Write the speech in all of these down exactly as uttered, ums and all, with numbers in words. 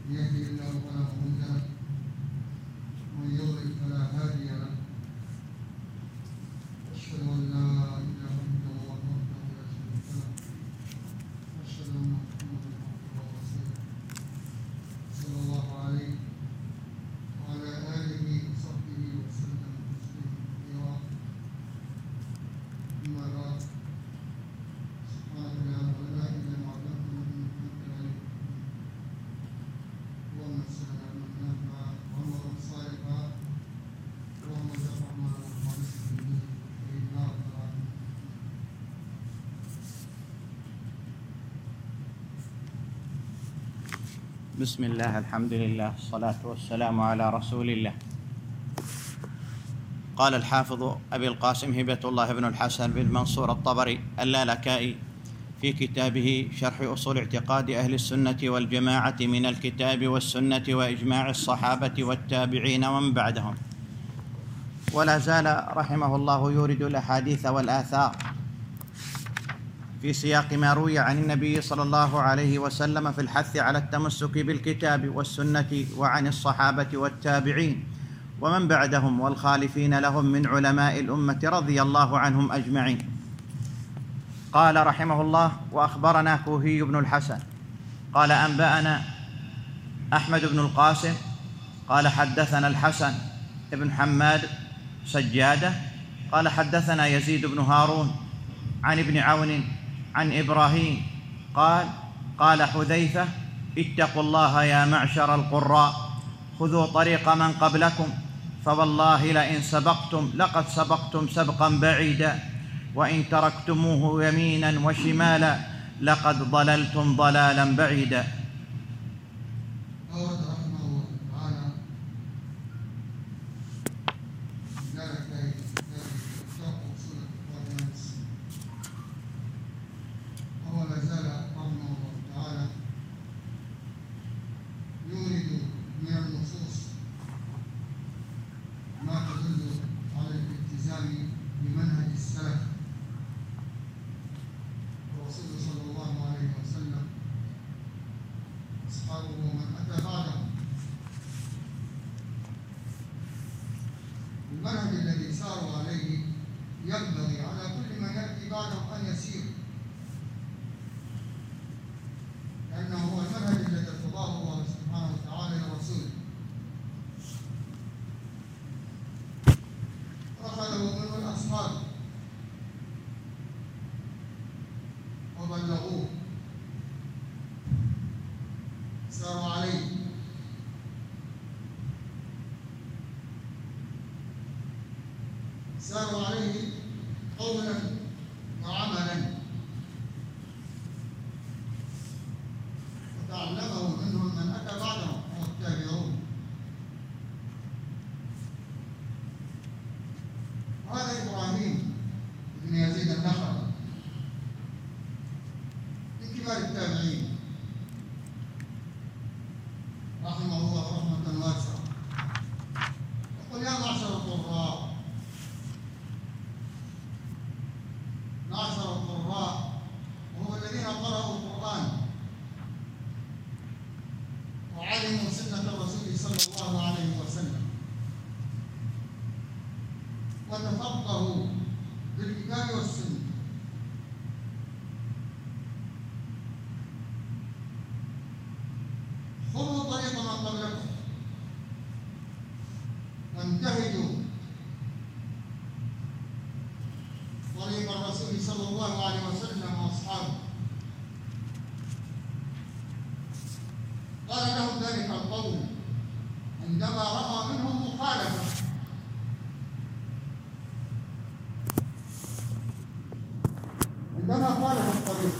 يهدي الله فلا مضل له ومن يضلل فلا هادي له أشهد أن لا إله إلا الله وحده لا شريك له وأشهد أن محمدا عبده ورسوله صلى الله عليه وعلى آله وصحبه وسلم تسليما كثيرا. أما بعد، سبحانك لا علم لنا إلا ما علمتنا إنك أنت العليم الحكيم. اللهم زدنا علما نافعا وعملا صالحا اللهم ارزقنا الخالص في الدين يا رب العالمين. بسم الله، الحمد لله، الصلاة والسلام على رسول الله. قال الحافظ أبي القاسم هبة الله بن الحسن بن منصور الطبري اللالكائي في كتابه شرح أصول اعتقاد أهل السنة والجماعة من الكتاب والسنة وإجماع الصحابة والتابعين ومن بعدهم، ولا زال رحمه الله يورد الأحاديث والآثار في سياق ما روي عن النبي صلى الله عليه وسلم في الحث على التمسك بالكتاب والسنة وعن الصحابة والتابعين ومن بعدهم والخالفين لهم من علماء الأمة رضي الله عنهم أجمعين. قال رحمه الله: وأخبرنا كوهي بن الحسن قال أنبأنا أحمد بن القاسم قال حدثنا الحسن بن حماد سجادة قال حدثنا يزيد بن هارون عن ابن عون عن إبراهيم قال قال حذيفة: اتقوا الله يا معشر القراء، خذوا طريق من قبلكم، فوالله لئن سبقتم لقد سبقتم سبقا بعيدا، وإن تركتموه يمينا وشمالا لقد ضللتم ضلالا بعيدا. أورد رحمه الله تعالى ذلك كتاب أصول اعتقاد أهل السنة، وهو لا زال رحمه الله تعالى يورد من النصوص ما تدل على الالتزام بمنهج السلف الرسول صلى الله عليه وسلم أصحابه ومن أتى بعدهم. المنهج الذي ساروا عليه ينبغي على كل من يأتي بعدهم أن يسير، لأنه هو المنهج الذي ارتضاه الله سبحانه وتعالى لرسوله، أخذه منه الأصحاب وبلغوه، ساروا عليه، ساروا عليه قولا وعملا، وتعلمه منهم من أتى بعدهم هو التابعون. وهذا إبراهيم بن يزيد النخعي من كبار التابعين رحمه الله رحمة واسعة. يقول: يا معشر القراء، معشر القراء وهو الذين قرأوا القرآن وعلموا سنة الرسول صلى الله عليه وسلم وتفقهوا بالكتاب والسنة. خذوا طريق من قبلكم وانتهجوا طريق الرسول صلى الله عليه وسلم واصحابه. قال لهم ذلك القول عندما راى منهم مخالفه، عندما خالف الطريق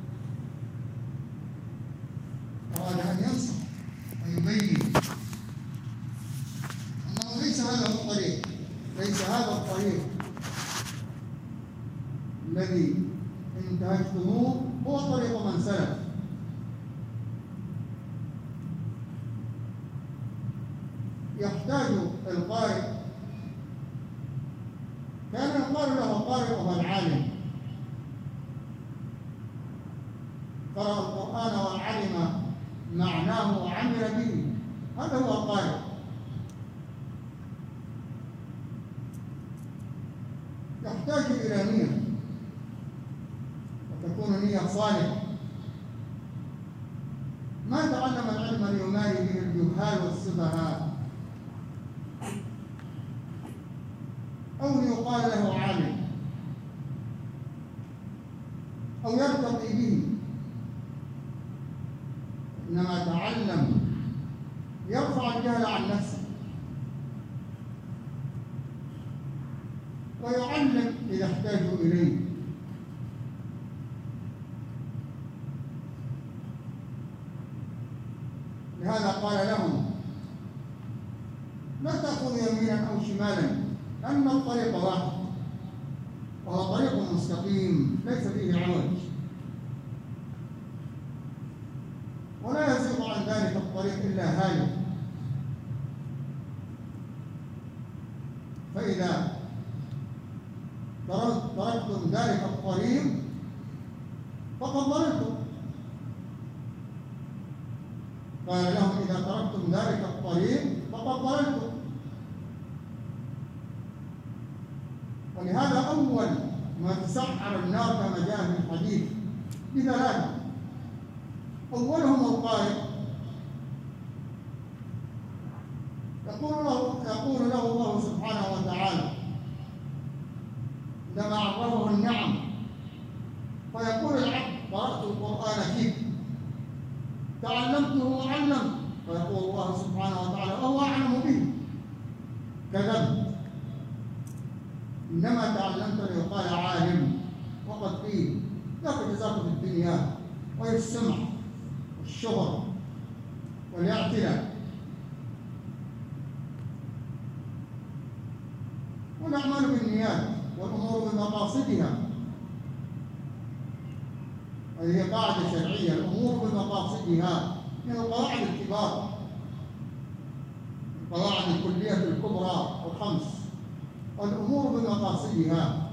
أراد أن ينصح ويبين أنه ليس هذا الطريق، ليس هذا الطريق الذي انتهجتموه هو طريق من سلف. يحتاج القارئ، كان يقال له قارئ هو العالم، قرأ القرآن وعلم معناه وعمل به، هذا هو القارئ. يحتاج إلى نية، وتكون نية صالحة. ما تعلم العلم ليماري به الجهال والسفهاء، أو ليقال له عالم، أو يرتقي به، إنما تعلم يرفع الجهل عن نفسه، ويعلم إذا احتاجوا إليه. لهذا قال لهم: لا تأخذوا يمينا أو شمالا، أن الطريق واحد، وهو طريق مستقيم ليس فيه عوج، ولا يزيغ عن ذلك الطريق إلا هالك. فإذا تركتم ذلك الطريق فقد ضللتم. قال لهم: إذا تركتم ذلك الطريق فقد ضللتم. ولهذا أول ما تسعر النار كما جاء في الحديث بثلاثة: أولهم القارئ، يقول له يقول له الله سبحانه وتعالى عندما عرفه النعم، فيقول العبد: قرأت القرآن فيك، تعلمته وعلمت، فيقول الله سبحانه وتعالى: وهو أعلم به، كذبت، إنما تعلمت ليقال عالم، وقد قيل لك جزاك في الدنيا وهي السمع والشهرة والاعتلاء. والأعمال بالنيات والأمور بمقاصدها، هذه قاعدة شرعية، الأمور بمقاصدها من القواعد الكبار، القواعد الكلية الكبرى الخمس، والأمور بمقاصدها.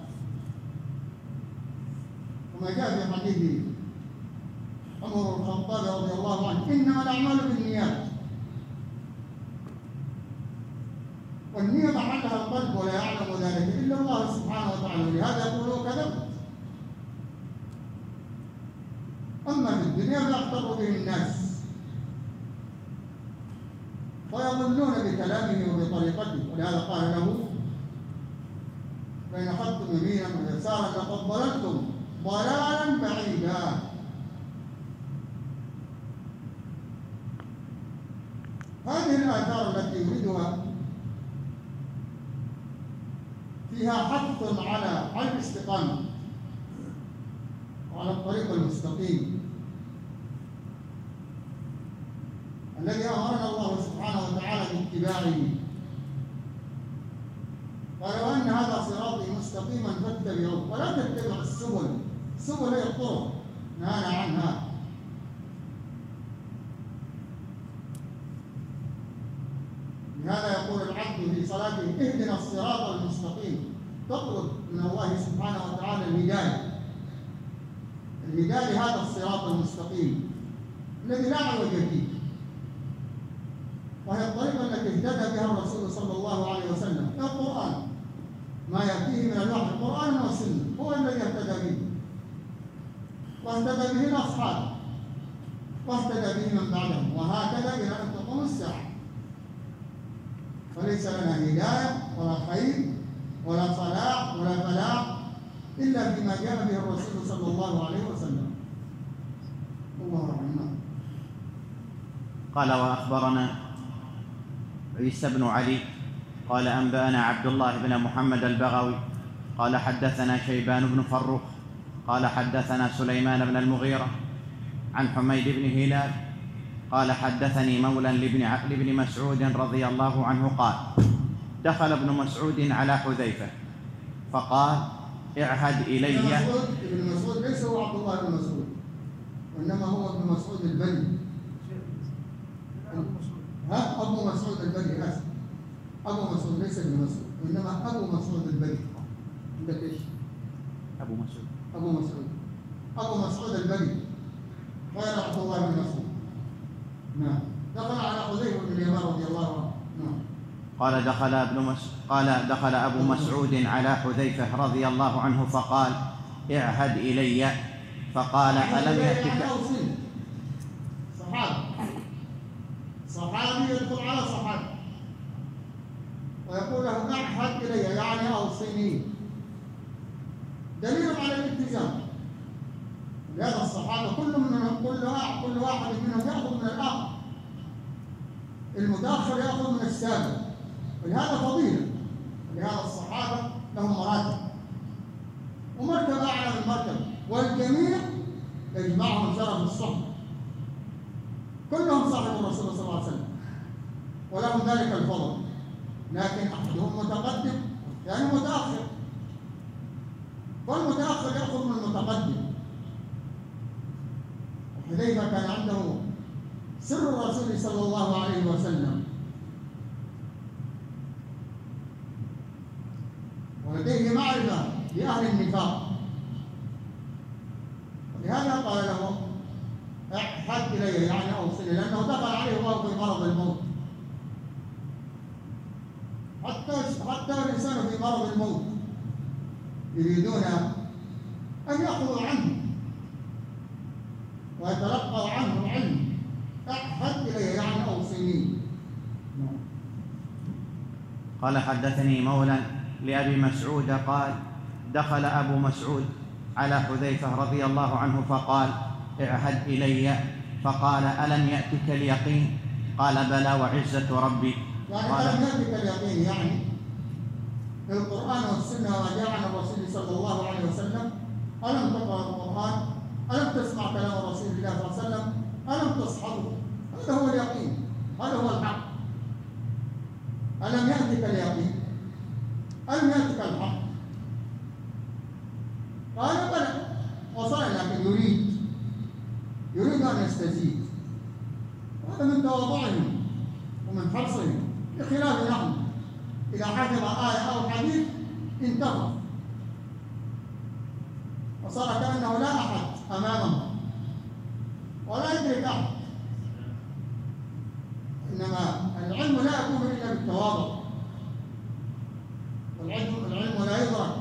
وما جاء في حديث عمر بن الخطاب رضي الله عنه: إنما الأعمال بالنيات، والنية محلها القلب ولا يعلم ذلك إلا الله سبحانه وتعالى، ولهذا يقولوا كذبت. أما في الدنيا فيغتر به الناس ويضلون بكلامه وبطريقته، ولهذا قال له: فإن أخذتم يمينا ويسارا لقد ضللتم ضلالا بعيدا. هذه الآثار التي يريدها فيها حث على الاستقامة وعلى الطريق المستقيم الذي أمرنا الله سبحانه وتعالى باتباعه. قال: وأن هذا صراطي مستقيما فاتبعوه ولا تتبعوا السبل، السبل هي الطرق نهانا عنها. لهذا يقول العبد في صلاته: اهدنا الصراط المستقيم، تطلب من الله سبحانه وتعالى الهداية، الهداية لهذا الصراط المستقيم الذي لا عوج فيه، وهي الطريقة التي اهتدى بها الرسول صلى الله عليه وسلم. القرآن ما يأتيه من الوحي، القرآن والسنة هو الذي اهتدى به، واهتدى به الأصحاب، واهتدى به من بعدهم، وهكذا إلى أن تقوم الساعة. فليس لنا هداية ولا خير ولا صلاح ولا فلاح إلا فيما جاء به الرسول صلى الله عليه وسلم. الله رحمه. قال: وأخبرنا عيسى بن علي قال: أنبأنا عبد الله بن محمد البغوي قال: حدثنا شيبان بن فروخ قال: حدثنا سليمان بن المغيرة عن حميد بن هلال قال: حدثني مولى لابن مسعود رضي الله عنه قال: دخل ابن مسعود على حذيفة فقال: اعهد إلي. ابن مسعود ليس هو عبد الله بن مسعود، وإنما هو ابن مسعود البدري. ها أبو مسعود البدري، آسف، أبو مسعود ليس ابن مسعود، وإنما أبو مسعود البدري. عندك إيش؟ أبو مسعود أبو مسعود أبو مسعود البدري غير عبد الله بن مسعود. نعم. دخل على حذيفة بن اليمان رضي الله عنه. نعم. قال دخل ابن مس... قال دخل أبو مسعود على حذيفة رضي الله عنه فقال اعهد إلي، فقال ألم يأتك. صحابي صحابي يدخل على صحابي ويقول له اعهد إلي يعني أوصني، دليل على الالتزام. لهذا الصحابة كل منهم كل كل واحد منهم يأخذ من الآخر، المتأخر يأخذ من السابق، ولهذا فضيلة. لهذا الصحابة لهم مراتب ومرتبة أعلى من مرتبة، والجميع يجمعهم شرف الصحبة، كلهم صاحب الرسول صلى الله عليه وسلم ولهم ذلك الفضل، لكن أحدهم متقدم يعني متأخر، فالمتأخر يأخذ من المتقدم. وحذيفة كان عنده سر الرسول صلى الله عليه وسلم، ولديه معرفة بأهل النفاق، ولهذا قال له اعهد إلي يعني أوصني، لأنه دخل عليه وهو في مرض الموت. حتى حتى الإنسان في مرض الموت يريدون أن يأخذوا عنه ويتلقوا عنه العلم. اعهد إلي يعني أوصني. قال حدثني مولى لأبي مسعود قال دخل أبو مسعود على حذيفة رضي الله عنه فقال اعهد إلي، فقال ألم يأتك اليقين؟ قال بلى وعزة ربي. يعني ألم يأتك اليقين يعني القرآن والسنة وما جاء عن الرسول صلى الله عليه وسلم. ألم تقرأ القرآن؟ ألم تسمع كلام رسول الله صلى الله عليه وسلم؟ ألم تصحبه؟ هذا هو اليقين، هذا هو الحق. ألم يأتك اليقين؟ ألم يأتك الحق؟ قال بلى، وصل لكن يريد يريد أن يستزيد. هذا من تواضعهم ومن حرصهم، بخلاف نحن إذا حفظ آية أو حديث انتهى وصار كأنه لا أحد أمامه ولا يدرك أحد. إنما العلم لا يكون إلا بالتواضع، والعلم العلم لا يدرك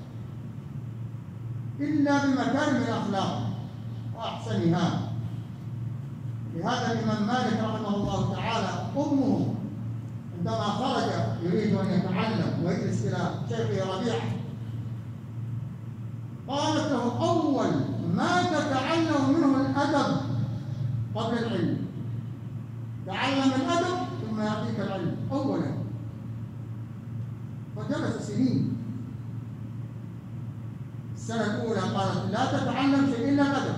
إلا بمكارم الأخلاق وأحسنها. لهذا الإمام مالك رحمه الله تعالى أمه عندما خرج يريد أن يتعلم ويجلس إلى شيخه ربيعة قالت له أول ما تتعلم منه الأدب قبل العلم. تعلم الأدب ثم يعطيك العلم أولا. فجلس سنين. السنة الأولى قالت لا تتعلم شيء إلا الأدب،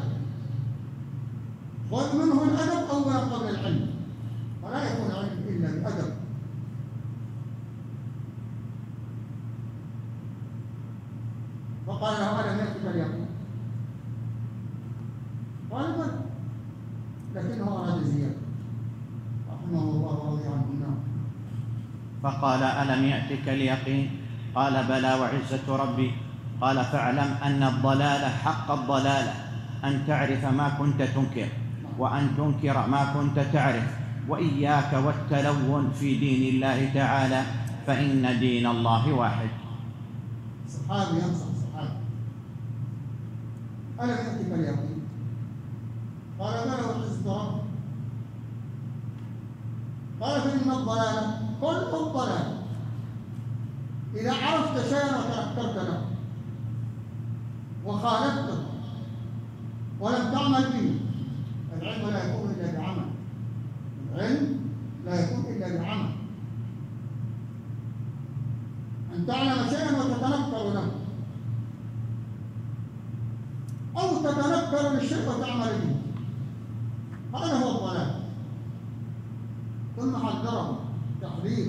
خذ منه الأدب أولا قبل العلم، ولا يكون العلم إلا بأدب. فقال له ألم يأتك اليقين؟ قال بلى، لكنه أراد زيادة رحمه الله ورضي عنه. النار. فقال ألم يأتك اليقين؟ قال بلى وعزة ربي. قال فاعلم أن الضلال حق الضلالة أن تعرف ما كنت تنكر، وأن تنكر ما كنت تعرف، وإياك والتلون في دين الله تعالى فإن دين الله واحد. صحابي ينصح صحابي ألم يأتك اليقين؟ قال بلى وعزة ربي. قال فإن الضلال كل الضلال إذا عرفت شيئا وتنكرت له وخالفته ولم تعمل به. العلم لا يكون إلا بعمل، العلم لا يكون إلا بعمل. أن تعلم شيئا وتتنكر له، أو تتنكر للشيء وتعمل به، هذا هو الضلال. ثم حذره تحذير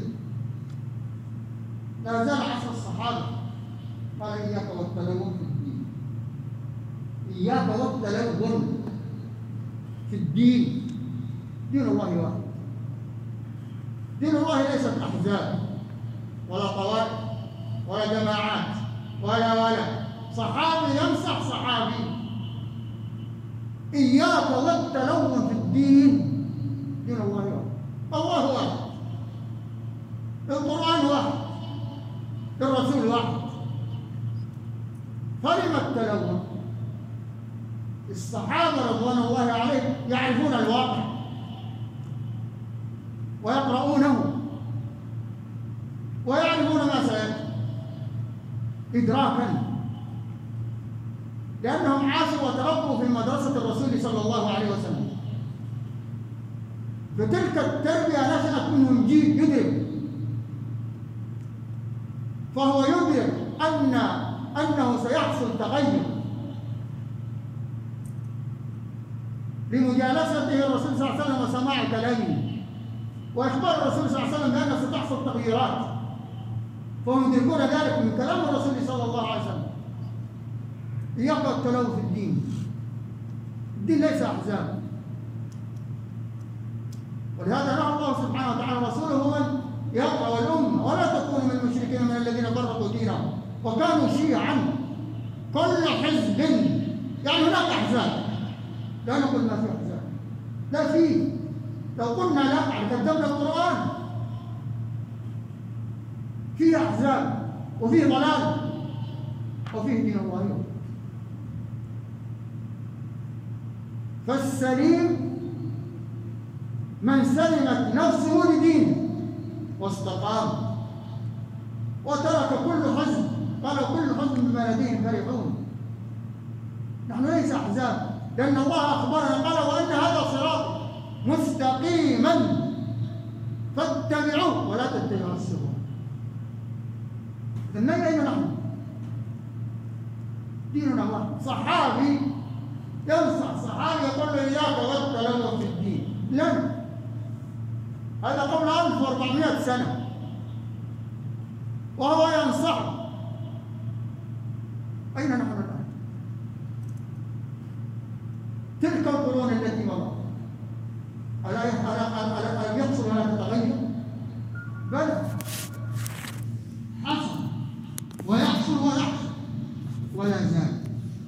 لا زال عصر الصحابة. قال إياك والتلون في الدين، إياك والتلون في الدين. دين الله واحد، دين الله ليست أحزاب ولا طوائف ولا جماعات ولا ولا. صحابي ينصح صحابي إياك والتلون في الدين. دين واحد. فلما التلون؟ الصحابة رضوان الله عليهم يعرفون الواقع ويقرؤونه ويعرفون ما سيأتي إدراكا، لأنهم عاشوا وتربوا في مدرسة الرسول صلى الله عليه وسلم، فتلك التربية نشأت منهم جيل يدرك، فهو يدرك أن أنه سيحصل تغير لمجالسته الرسول صلى الله عليه وسلم وسماع كلامه، وإخبار الرسول صلى الله عليه وسلم بأن ستحصل تغييرات، فهم يدركون ذلك من كلام الرسول صلى الله عليه وسلم. يقرأ التلوث في الدين، الدين ليس أحزاب، ولهذا نهى الله سبحانه وتعالى رسوله من يقرأ الأمة ولا تكونوا من المشركين من الذين فرقوا دينهم وكانوا شيعا كل حزب، يعني هناك أحزاب، لا نقول ما في أحزاب، لا في، لو قلنا لا كذبنا القرآن، فيه أحزاب وفيه ضلال وفيه دين الله يوم. فالسليم من سلمت نفسه لدينه واستقام وترك كل حزب، قال كل حزب بما لديهم فرحون. نحن ليس أحزاب، لأن الله أخبرنا قال وأن هذا صراط مستقيما فاتبعوه ولا تتبعوا السبل. إذن أين نحن؟ ديننا واحد. صحابي ينصح صحابي يقول له إياك والتلوث في الدين، لن، هذا قبل ألف وأربعمائة سنة وهو ينصح. أين نحن الآن؟ تلك القرون التي مضت ألا يحصل ولا تتغير؟ بل حصل ويحصل ويحصل ولا يزال.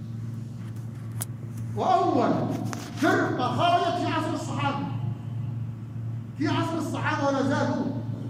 وأول فرقة خرجت في عصر الصحابة، في عصر الصحابة ولا زالوا.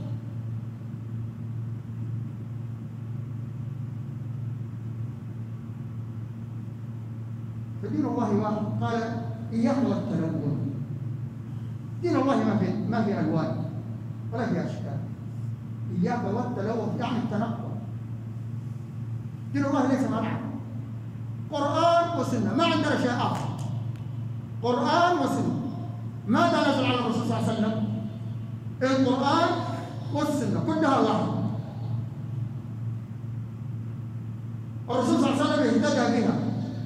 فدين الله واحد. قال إياك والتلون. دين الله ما في ما في ألوان ولا في أشكال. إياك والتلون يعني التنقل. دين الله ليس مرعى، قرآن وسنة، ما عندنا شيء آخر. قرآن وسنة. ماذا نزل على الرسول صلى الله عليه وسلم؟ القرآن والسنة كلها واحدة. الرسول صلى الله عليه وسلم اهتدى بها.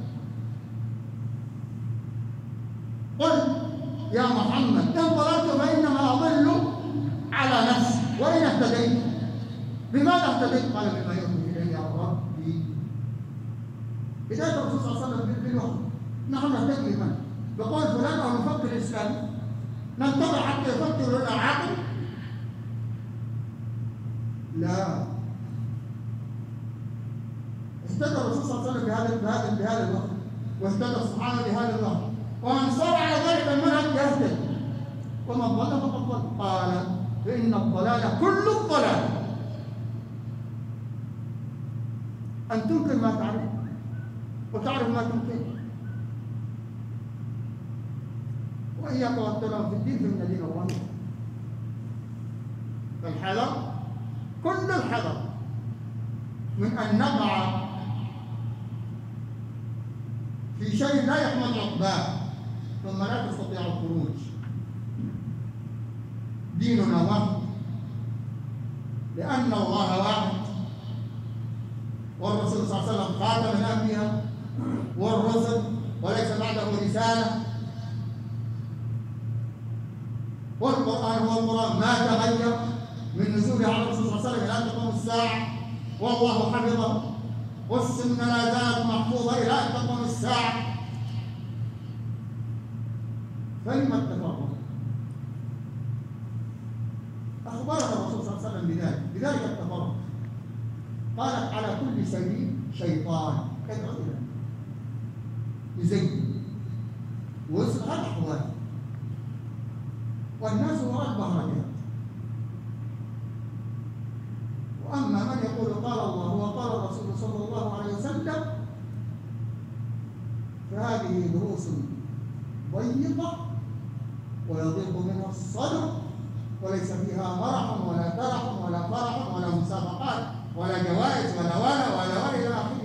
قل يا محمد إن ضللت فإنما أضل على نفسي وإن اهتديت بماذا اهتديت؟ قال بما يؤمن إلي ربي. بداية الرسول صلى الله عليه وسلم بالوحي. نحن نهتدي بمن؟ بقول فلان أو نفكر الإسلامي ننتظر حتى يفكر لنا عاقل؟ لا. اهتدى الرسول صلى الله عليه وسلم بهذا بهذا بهذا الوقت، واهتدى الصحابة بهذا الوقت، ومن صار على ذلك المنهج يهتدي، ومن ضل فقد ضل. قال فإن الضلال كل الضلال أن تنكر ما تعرف وتعرف ما تنكر. وإياك والتلون في الدين فإن دين الله. فالحذر كل الحذر من أن نقع في شيء لا يحمد عقباه ثم لا تستطيع الخروج. ديننا واحد لأن الله واحد، والرسول صلى الله عليه وسلم خاتم الأنبياء والرسل وليس بعده رسالة، والقرآن هو القرآن ما تغير من نزوله على الرسول صلى الله عليه وسلم إلى أن تقوم الساعة والله حفظه، والسنة لا زالت محفوظة إلى أن تقوم الساعة. فلما التفرق؟ أخبرنا الرسول صلى الله عليه وسلم بذلك بذلك التفرق. قالت على كل سبيل شيطان يدعو إليه يزين ويصلح الأحوال، والناس وراء البهرجات. وأما من يقول يقول قال الله وقال الرسول صلى الله عليه وسلم، فهذه دروس ضيقة ويضيق منها الصدر، وليس فيها مرح ولا ترح ولا فرح ولا مسابقات ولا جوائز ولا ولا ولا ولا إلى آخره.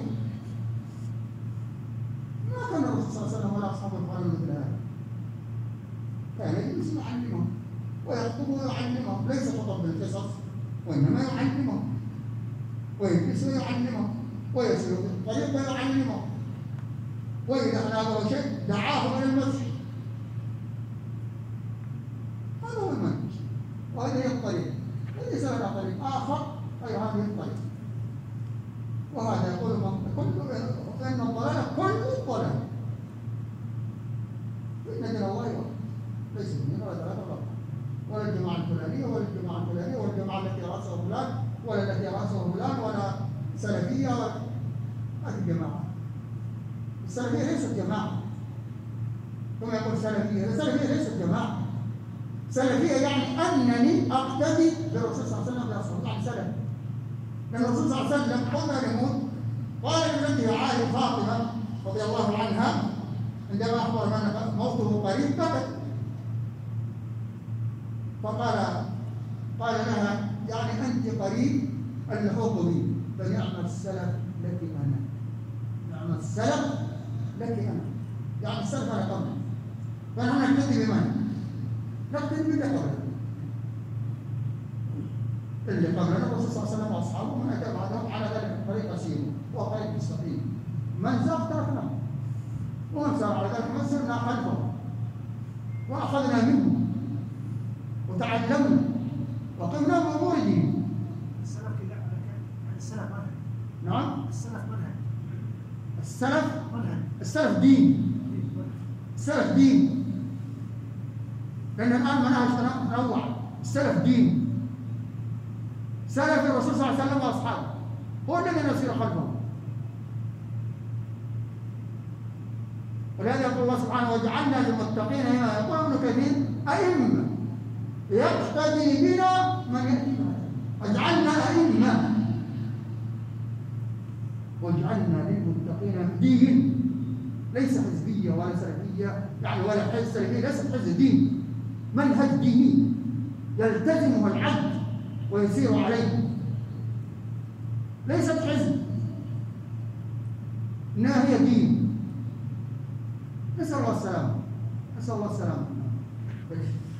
ما كان الرسول صلى الله عليه وسلم ولا أصحابه يفعلون مثل هذا. كان يجلس يعلمهم ويخطب ويعلمهم، ليس فقط بالقصص وإنما يعلمهم، ويجلس ويعلمهم، ويسير في الطريق ويعلمهم، وإذا أنابه شيء دعاهم إلى المسجد. هذا هو المنهج وهذه هي الطريق، ليس لنا طريق آخر غير هذه الطريق. وهذا يقول كل فإن الضلال كل الضلال. فإن دين الله واحد، ليس اثنين ولا ثلاثة ولا أربعة، ولا الجماعة الفلانية ولا الجماعة الفلانية ولا الجماعة التي رأسها فلان ولا التي رأسها فلان ولا سلفية ولا هذه جماعة. السلفية ليست جماعة. ثم يقول سلفية، السلفية ليست جماعة. سلفية يعني أنني أقتدي بالرسول صلى الله عليه وسلم بأصحابه، يعني سلف. لأن الرسول صلى الله عليه وسلم قبل أن يموت قال لابنته عائشة فاطمة رضي الله عنها عندما أخبر أن موته قريب بكت، فقال قال لها يعني أنت قريب اللحوق بي، فنعم السلف لك أنا، نعم السلف لك أنا، يعني السلف أنا قبل. فنحن نقتدي بمن؟ نقتدي باللي قبلنا. اللي قبلنا الرسول صلى الله عليه وسلم وأصحابه، من أتى بعدهم على ذلك الطريق سيره، هو طريق مستقيم. من زاغ تركناه، ومن سار على ذلك من سرنا خلفه وأخذنا منه وتعلمنا وقمنا بأمور دينه. السلف كذا، السلف منهج. نعم؟ السلف منهج. السلف منهج. السلف دين. السلف دين. لأن الآن منهج تنوع. السلف دين. سلف الرسول صلى الله عليه وسلم وأصحابه، هو الذي نسير خلفه. ولهذا يقول الله سبحانه وجعلنا للمتقين هنا، يقول ابن كثير أئمة يقتدي بنا من يأتي بعدنا، اجعلنا أئمة واجعلنا للمتقين دين، ليس حزبية ولا سلفية يعني ولا حزب سلفية، ليست حزب دين، منهج ديني يلتزمه العبد ويسير عليه، ليست حزب، إنها هي دين. نسأل الله السلامة، نسأل الله السلامة.